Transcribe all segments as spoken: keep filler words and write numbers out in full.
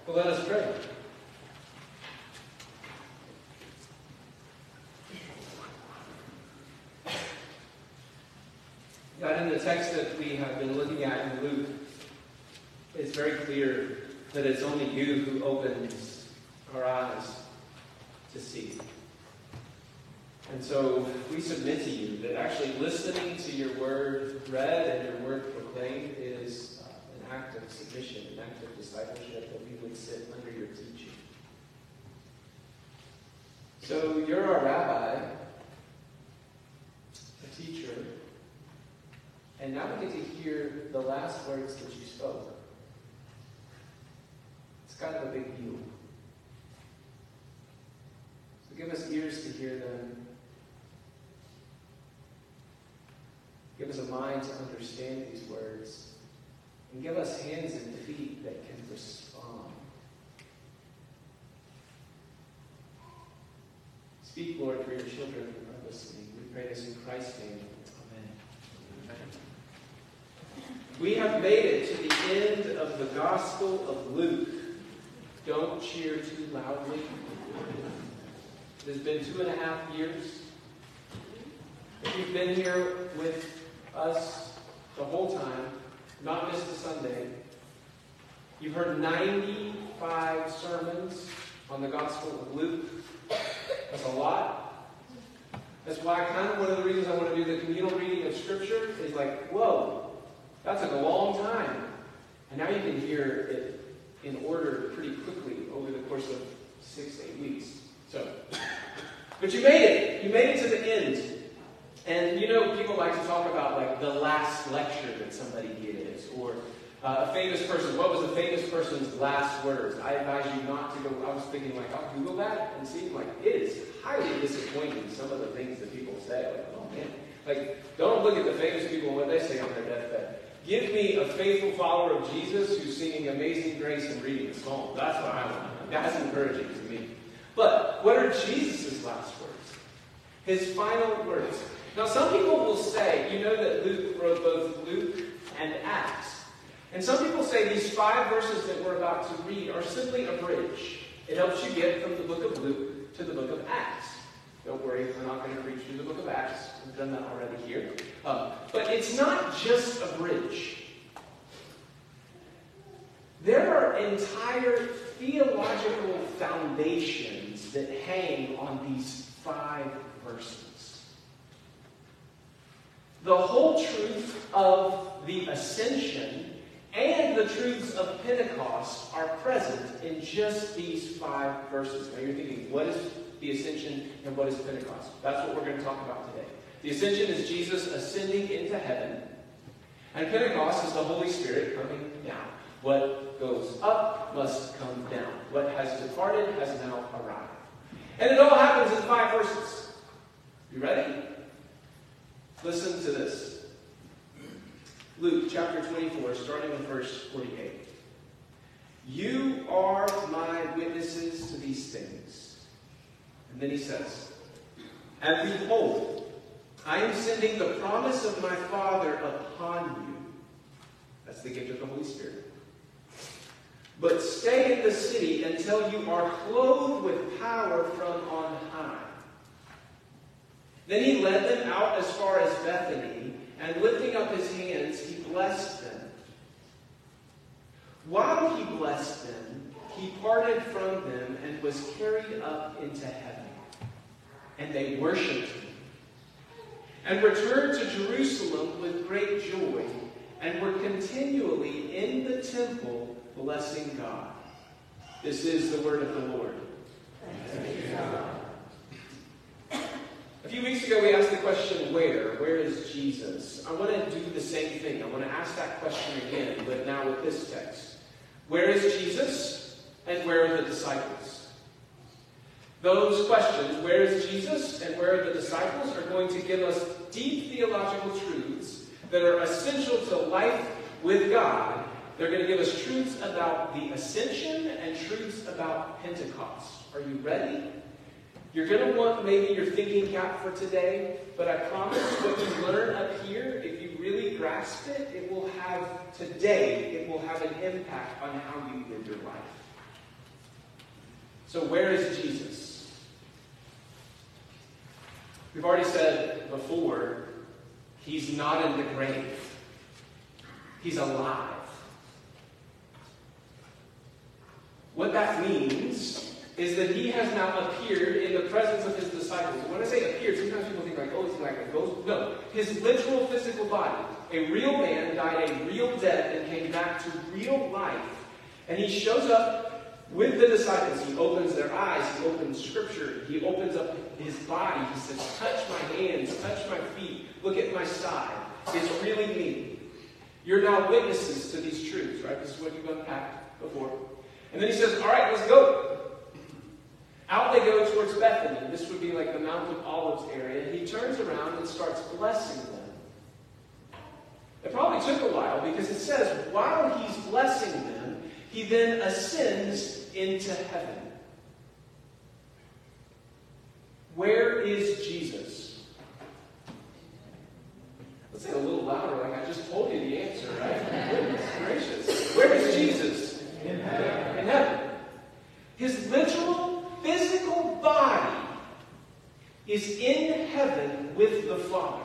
Well, let us pray. God, in the text that we have been looking at in Luke, it's very clear that it's only you who opens our eyes to see. And so we submit to you that actually listening to your word read and your word proclaimed is uh, an act of submission, an act of discipleship, that we would sit under your teaching. So you're our rabbi, a teacher, and now we get to hear the last words that you spoke. It's kind of a big deal. So give us ears to hear them. Give us a mind to understand these words. And give us hands and feet that can respond. Speak, Lord, for your children who are listening. We pray this in Christ's name. Amen. We have made it to the end of the Gospel of Luke. Don't cheer too loudly. It has been two and a half years. If you've been here with us the whole time, not missed a Sunday, you've heard ninety-five sermons on the Gospel of Luke. That's a lot. That's why kind of one of the reasons I want to do the communal reading of Scripture is like, whoa, that took a long time. And now you can hear it in order pretty quickly over the course of six, eight weeks. So, but you made it. You made it to the end. And you know, people like to talk about like the last lecture that somebody gives, or uh, a famous person. What was the famous person's last words? I advise you not to go. I was thinking like, I'll Google that and see. Like, it is highly disappointing, some of the things that people say. Like, oh man, like don't look at the famous people and what they say on their deathbed. Give me a faithful follower of Jesus who's singing Amazing Grace and reading a psalm. That's what I want. That's encouraging to me. But what are Jesus' last words? His final words. Now, some people will say, you know that Luke wrote both Luke and Acts. And some people say these five verses that we're about to read are simply a bridge. It helps you get from the book of Luke to the book of Acts. Don't worry, we're not going to preach through the book of Acts. We've done that already here. Um, but it's not just a bridge. There are entire theological foundations that hang on these five verses. The whole truth of the ascension and the truths of Pentecost are present in just these five verses. Now you're thinking, what is the ascension and what is Pentecost? That's what we're going to talk about today. The ascension is Jesus ascending into heaven. And Pentecost is the Holy Spirit coming down. What goes up must come down. What has departed has now arrived. And it all happens in five verses. You ready? Listen to this. Luke chapter twenty-four, starting with verse forty-eight. You are my witnesses to these things. And then he says, and behold, I am sending the promise of my Father upon you. That's the gift of the Holy Spirit. But stay in the city until you are clothed with power from on high. Then he led them out as far as Bethany, and lifting up his hands, he blessed them. While he blessed them, he parted from them and was carried up into heaven. And they worshipped him, and returned to Jerusalem with great joy, and were continually in the temple blessing God. This is the word of the Lord. Thanks be to God. A few weeks ago, we asked the question, where? Where is Jesus? I want to do the same thing. I want to ask that question again, but now with this text. Where is Jesus, and where are the disciples? Those questions, where is Jesus, and where are the disciples, are going to give us deep theological truths that are essential to life with God. They're going to give us truths about the ascension and truths about Pentecost. Are you ready? You're going to want maybe your thinking cap for today, but I promise what you learn up here, if you really grasp it, it will have, today, it will have an impact on how you live your life. So where is Jesus? We've already said before, he's not in the grave. He's alive. What that means is that he has now appeared in the presence of his disciples. And when I say appeared, sometimes people think like, oh, it's like a ghost. No, his literal physical body. A real man died a real death and came back to real life. And he shows up with the disciples. He opens their eyes. He opens Scripture. He opens up his body. He says, touch my hands, touch my feet, look at my side. It's really me. You're now witnesses to these truths, right? This is what you've unpacked before. And then he says, all right, let's go. Out they go towards Bethany. This would be like the Mount of Olives area. He turns around and starts blessing them. It probably took a while because it says, while he's blessing them, he then ascends into heaven. Where is Jesus? Let's say it a little louder, like I just told you the answer, right? Goodness gracious. Where is Jesus? In heaven. In heaven. His literal physical body is in heaven with the Father.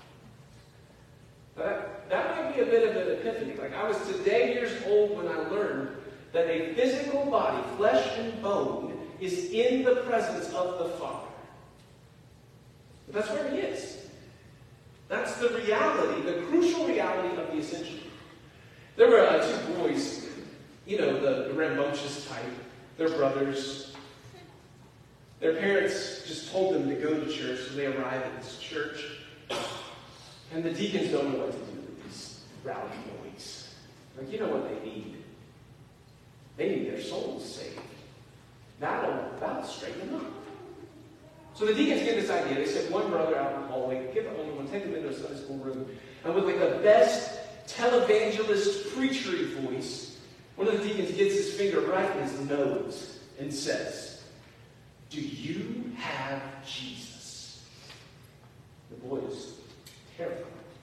That, that might be a bit of an epiphany. Like I was today years old when I learned that a physical body, flesh and bone, is in the presence of the Father. But that's where he is. That's the reality, the crucial reality of the ascension. There were uh, two boys, you know, the, the rambunctious type. They're brothers. Their parents just told them to go to church, so they arrive at this church. And the deacons don't know what to do with these rowdy boys. Like, you know what they need? They need their souls saved. That'll, that'll straighten them up. So the deacons get this idea. They sent one brother out in the hallway, get the older one, take him into a Sunday school room, and with like the best televangelist preachery voice, one of the deacons gets his finger right in his nose and says, do you have Jesus? The boy is terrified.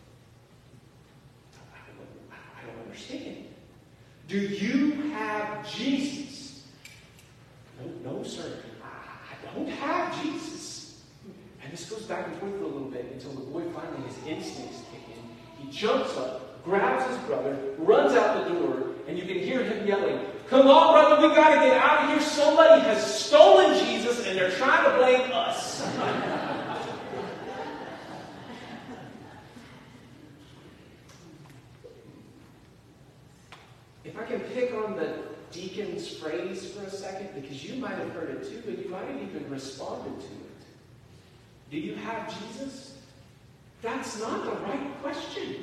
I don't understand. Do you have Jesus? No, no, sir. I don't have Jesus. And this goes back and forth for a little bit until the boy finally, his instincts kick in. He jumps up, grabs his brother, runs out the door, and you can hear him yelling, come on, brother, we got to get out of here. Somebody has stolen Jesus, and they're trying to blame us. If I can pick on the deacon's phrase for a second, because you might have heard it too, and you might have even responded to it. Do you have Jesus? That's not the right question.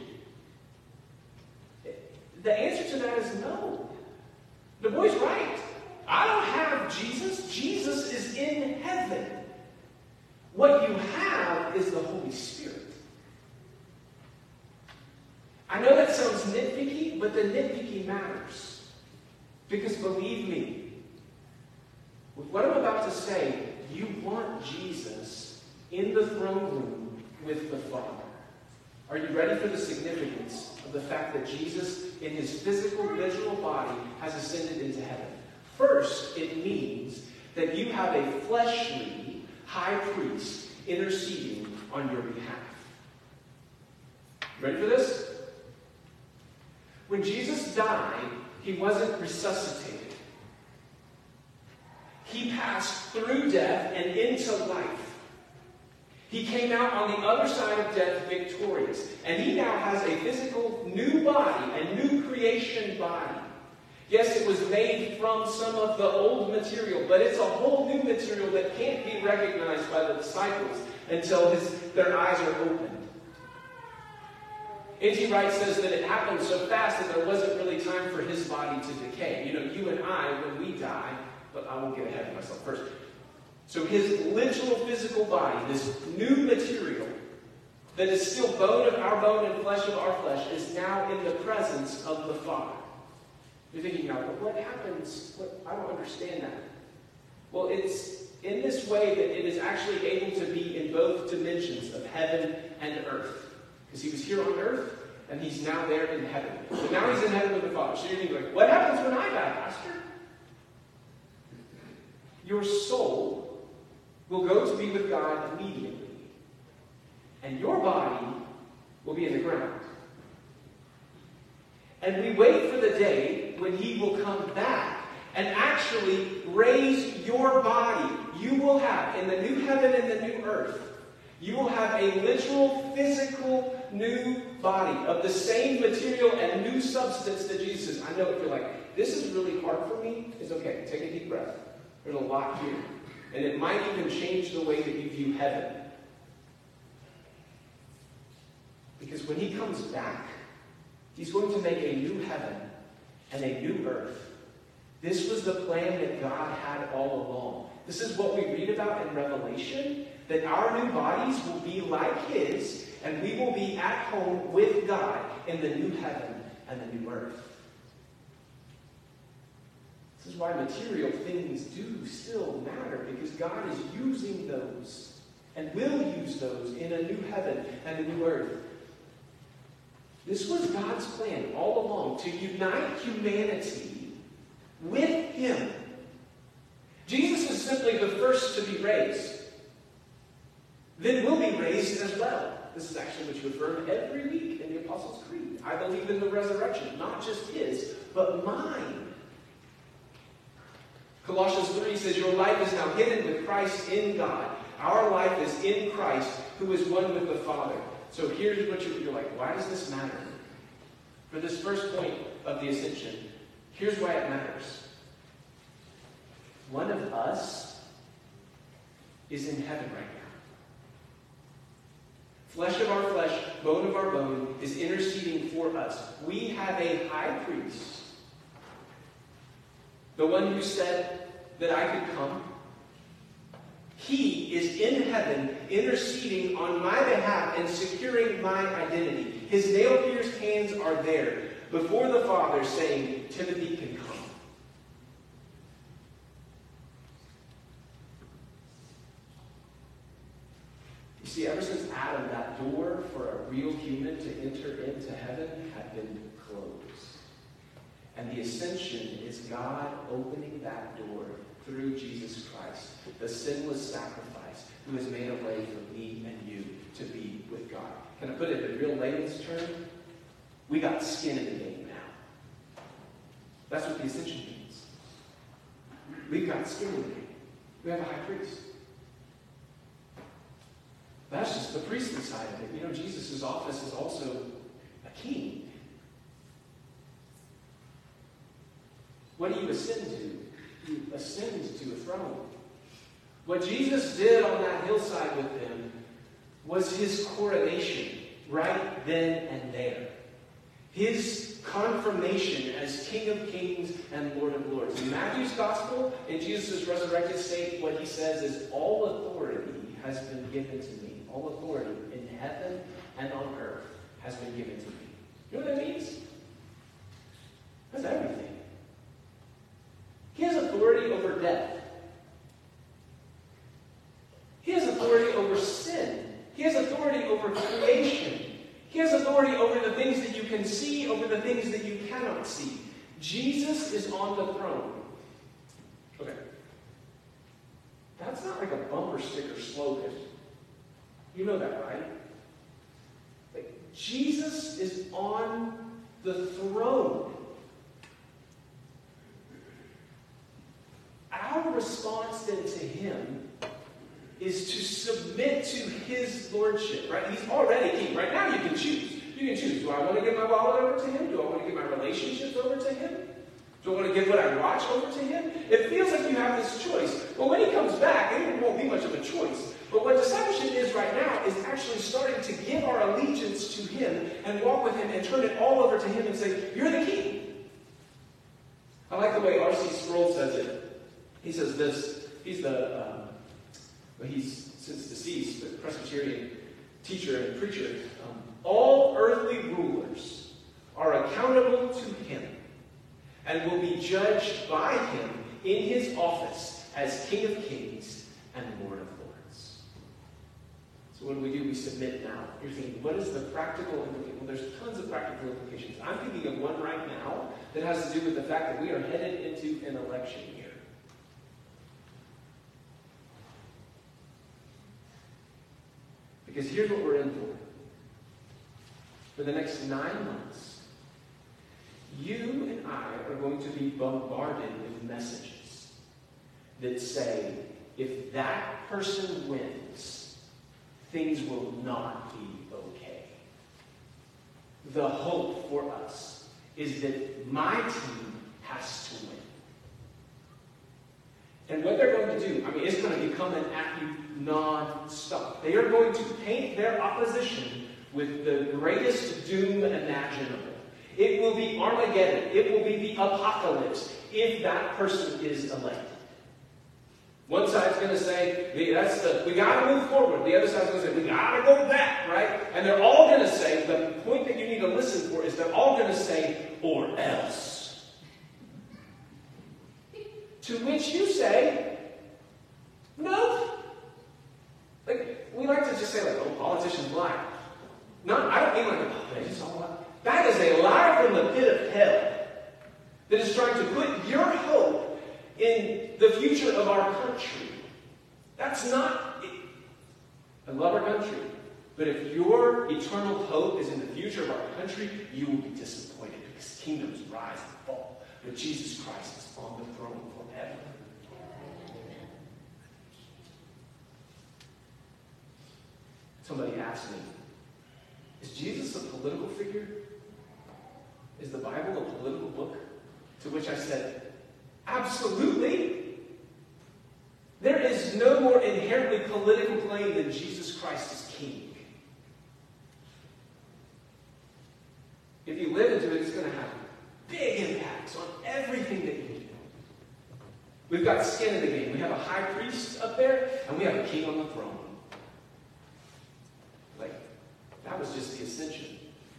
The answer to that is no. The boy's right. I don't have Jesus. Jesus is in heaven. What you have is the Holy Spirit. I know that sounds nitpicky, but the nitpicky matters. Because believe me, with what I'm about to say, you want Jesus in the throne room with the Father. Are you ready for the significance of the fact that Jesus, in his physical, literal body, has ascended into heaven? First, it means that you have a fleshly high priest interceding on your behalf. Ready for this? When Jesus died, he wasn't resuscitated. He passed through death and into life. He came out on the other side of death victorious. And he now has a physical new body, a new creation body. Yes, it was made from some of the old material, but it's a whole new material that can't be recognized by the disciples until his, their eyes are opened. N T Wright says that it happened so fast that there wasn't really time for his body to decay. You know, you and I, when we die, but I won't get ahead of myself first. So his literal physical body, this new material that is still bone of our bone and flesh of our flesh, is now in the presence of the Father. You're thinking now, but what happens? What, I don't understand that. Well, it's in this way that it is actually able to be in both dimensions of heaven and earth. Because he was here on earth, and he's now there in heaven. So now he's in heaven with the Father. So you're thinking, like, what happens when I die, Pastor? your soul will go to be with God immediately. And your body will be in the ground. And we wait for the day when he will come back and actually raise your body. You will have, in the new heaven and the new earth, you will have a literal, physical, new body of the same material and new substance that Jesus is. I know if you're like, this is really hard for me, it's okay. Take a deep breath. There's a lot here. And it might even change the way that you view heaven. Because when he comes back, he's going to make a new heaven and a new earth. This was the plan that God had all along. This is what we read about in Revelation, that our new bodies will be like his, and we will be at home with God in the new heaven and the new earth. This is why material things do still matter, because God is using those and will use those in a new heaven and a new earth. This was God's plan all along, to unite humanity with him. Jesus is simply the first to be raised. Then we'll be raised as well. This is actually what you affirm every week in the Apostles' Creed. I believe in the resurrection, not just his, but mine. Colossians three says, your life is now hidden with Christ in God. Our life is in Christ, who is one with the Father. So here's what you're, you're like, why does this matter? For this first point of the ascension, here's why it matters. One of us is in heaven right now. Flesh of our flesh, bone of our bone, is interceding for us. We have a high priest, the one who said that I could come. He is in heaven interceding on my behalf and securing my identity. His nail-pierced hands are there before the Father saying, Timothy can come. You see, ever since Adam, that door for a real human to enter into heaven had been closed. And the ascension is God opening that door through Jesus Christ, the sinless sacrifice, who has made a way for me and you to be with God. Can I put it in real layman's term? We got skin in the game now. That's what the ascension means. We've got skin in the game. We have a high priest. That's just the priestly side of it. You know, Jesus' office is also a king. What do you ascend to? You ascend to a throne. What Jesus did on that hillside with them was his coronation right then and there. His confirmation as King of Kings and Lord of Lords. In Matthew's Gospel, in Jesus' resurrected state, what he says is, all authority has been given to me. All authority in heaven and on earth has been given to me. You know what that means? That's everything. He has authority over death. He has authority over sin. He has authority over creation. He has authority over the things that you can see, over the things that you cannot see. Jesus is on the throne. Okay. That's not like a bumper sticker slogan. You know that, right? Like, Jesus is on the throne. Our response then to him is to submit to his lordship, right? He's already king. Right now you can choose. You can choose. Do I want to give my wallet over to him? Do I want to give my relationships over to him? Do I want to give what I watch over to him? It feels like you have this choice. But when he comes back, it won't be much of a choice. But what discipleship is right now is actually starting to give our allegiance to him and walk with him and turn it all over to him and say, you're the king. I like the way R C Sproul says it. He says this. He's the, um, well, he's since deceased, but Presbyterian teacher and preacher. Um, all earthly rulers are accountable to him and will be judged by him in his office as King of Kings and Lord of Lords. So what do we do? We submit now. You're thinking, what is the practical implication? Well, there's tons of practical implications. I'm thinking of one right now that has to do with the fact that we are headed into an election year. Because here's what we're in for. For the next nine months, you and I are going to be bombarded with messages that say, if that person wins, things will not be okay. The hope for us is that my team has to win. And what they're going to do, I mean, it's going to be coming at you non-stop. They are going to paint their opposition with the greatest doom imaginable. It will be Armageddon. It will be the apocalypse if that person is elected. One side's going to say, that's the, we got to move forward. The other side's going to say, we got to go back, right? And they're all going to say, the point that you need to listen for is they're all going to say, or else. To which you say, no. Like, we like to just say, like, oh, politicians lie. Not, I don't mean like, oh, they just all lie. That is a lie from the pit of hell that is trying to put your hope in the future of our country. That's not it. I love our country. But if your eternal hope is in the future of our country, you will be disappointed because kingdoms rise and fall. But Jesus Christ is on the throne forever. Somebody asked me, is Jesus a political figure? Is the Bible a political book? To which I said, absolutely. There is no more inherently political claim than Jesus Christ is king. If you live into it, it's going to have big impacts on everything that you do. We've got skin in the game. We have a high priest up there, and we have a king on the throne. Like, that was just the ascension.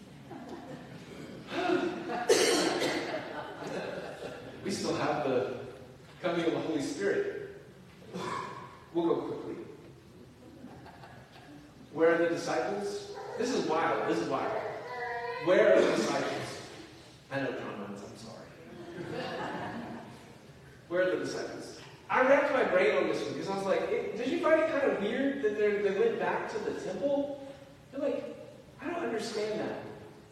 We still have the coming of the Holy Spirit. We'll go quickly. Where are the disciples? This is wild. This is wild. Where are the disciples? I know comments. I'm sorry. Where are the disciples? I wrapped my brain on this one because I was like, it, did you find it kind of weird that they went back to the temple? They're like, I don't understand that.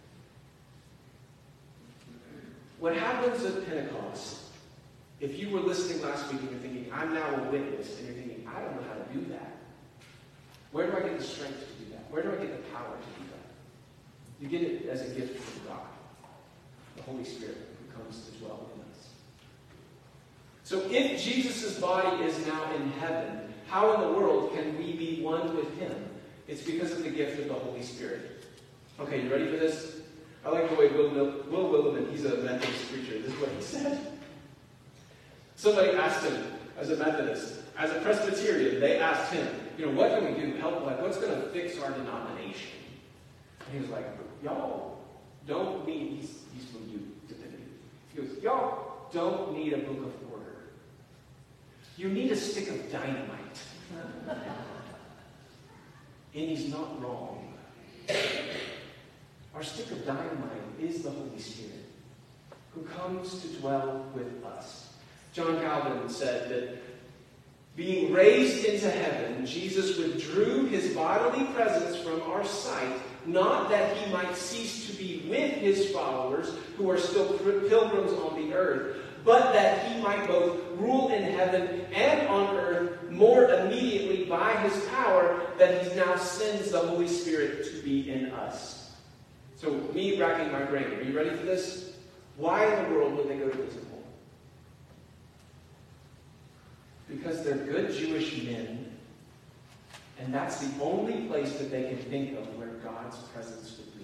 What happens at Pentecost, if you were listening last week and you're thinking, I'm now a witness, and you're thinking, I don't know how to do that. Where do I get the strength to do that? Where do I get the power to do that? You get it as a gift from God, the Holy Spirit who comes to dwell in us. So if Jesus' body is now in heaven, how in the world can we be one with him? It's because of the gift of the Holy Spirit. Okay, you ready for this? I like the way Will, Will Willimon, he's a Methodist preacher, this is what he said. Somebody asked him, as a Methodist, as a Presbyterian, they asked him, you know, what can we do? Help, like, what's going to fix our denomination? And he was like, y'all don't need, he's, he's from you, Divinity. He goes, y'all don't need a book of order. You need a stick of dynamite. And he's not wrong. Our stick of dynamite is the Holy Spirit, who comes to dwell with us. John Calvin said that being raised into heaven, Jesus withdrew his bodily presence from our sight, not that he might cease to be with his followers, who are still pilgrims on the earth, but that he might both rule in heaven and on earth more immediately by his power that he now sends the Holy Spirit to be in us. So, me racking my brain. Are you ready for this? Why in the world would they go to the temple? Because they're good Jewish men, and that's the only place that they can think of where God's presence would be.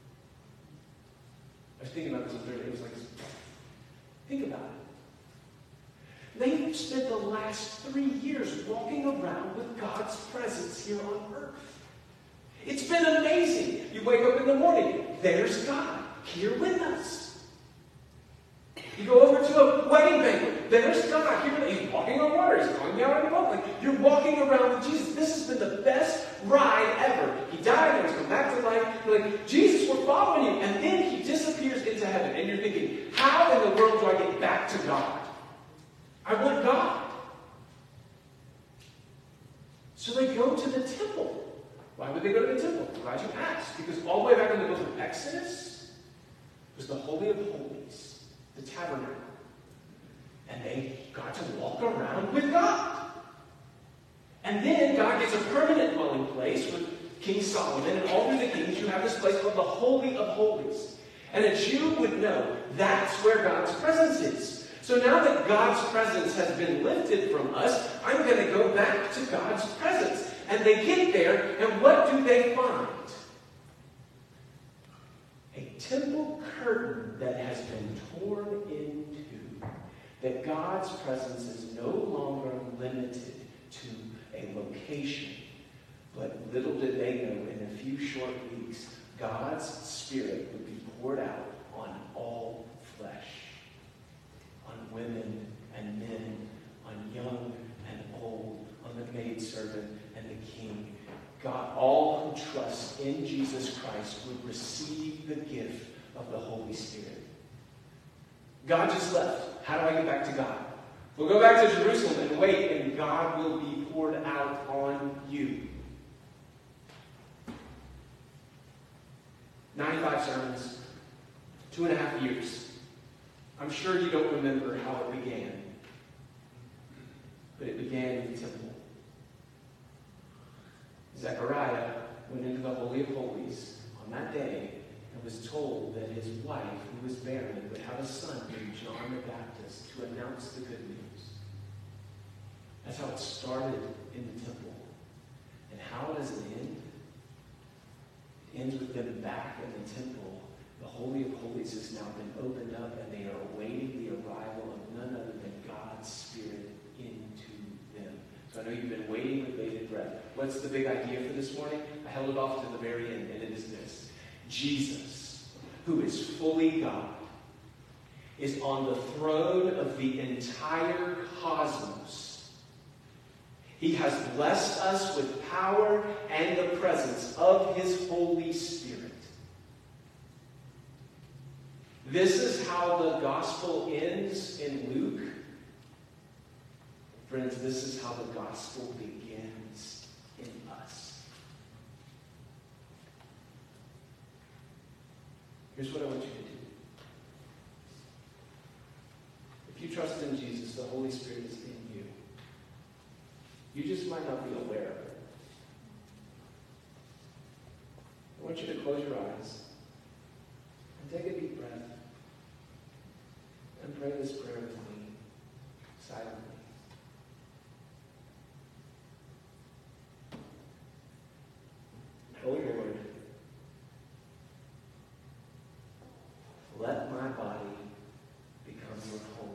I was thinking about this on Thursday. It was like, think about it. They've spent the last three years walking around with God's presence here on earth. It's been amazing. You wake up in the morning, there's God here with us. You go over to a wedding banquet, there's God here with us. He's walking on water, he's going down in the boat. Like, you're walking around with Jesus. This has been the best ride ever. He died and he's come back to life. You're like, Jesus, we're following you. And then he disappears into heaven. And you're thinking, how in the world do I get back to God? I want God. So they go to the temple. Why would they go to the temple? I'm glad you asked. Because all the way back in the book of Exodus was the Holy of Holies, the tabernacle. And they got to walk around with God. And then God gets a permanent dwelling place with King Solomon, and all through the kings you have this place called the Holy of Holies. And a Jew would know that's where God's presence is. So now that God's presence has been lifted from us, I'm going to go back to God's presence. And they get there, and what do they find? A temple curtain that has been torn in two. That God's presence is no longer limited to a location. But little did they know, in a few short weeks, God's Spirit would be poured out on all flesh. On women and men, on young and old, on the maidservant and the king. God, all who trust in Jesus Christ would receive the gift of the Holy Spirit. God just left. How do I get back to God? We'll go back to Jerusalem and wait, and God will be poured out on you. ninety-five sermons, two and a half years. I'm sure you don't remember how it began, but it began in the temple. Zechariah went into the Holy of Holies on that day and was told that his wife, who was barren, would have a son named John the Baptist to announce the good news. That's how it started in the temple. And how does it end? It ends with them back in the temple. The Holy of Holies has now been opened up, and they are awaiting the arrival of none other than God's Spirit into them. So I know you've been waiting with bated breath. What's the big idea for this morning? I held it off to the very end, and it is this. Jesus, who is fully God, is on the throne of the entire cosmos. He has blessed us with power and the presence of His Holy Spirit. This is how the gospel ends in Luke. Friends, this is how the gospel begins in us. Here's what I want you to do. If you trust in Jesus, the Holy Spirit is in you. You just might not be aware of it. I want you to close your eyes and take a deep breath and pray this prayer with me silently. Oh Lord, let my body become your home.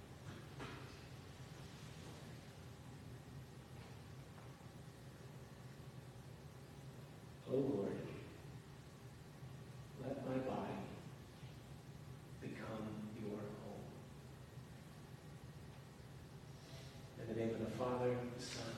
Oh Lord, let my body become your home. In the name of the Father, the Son,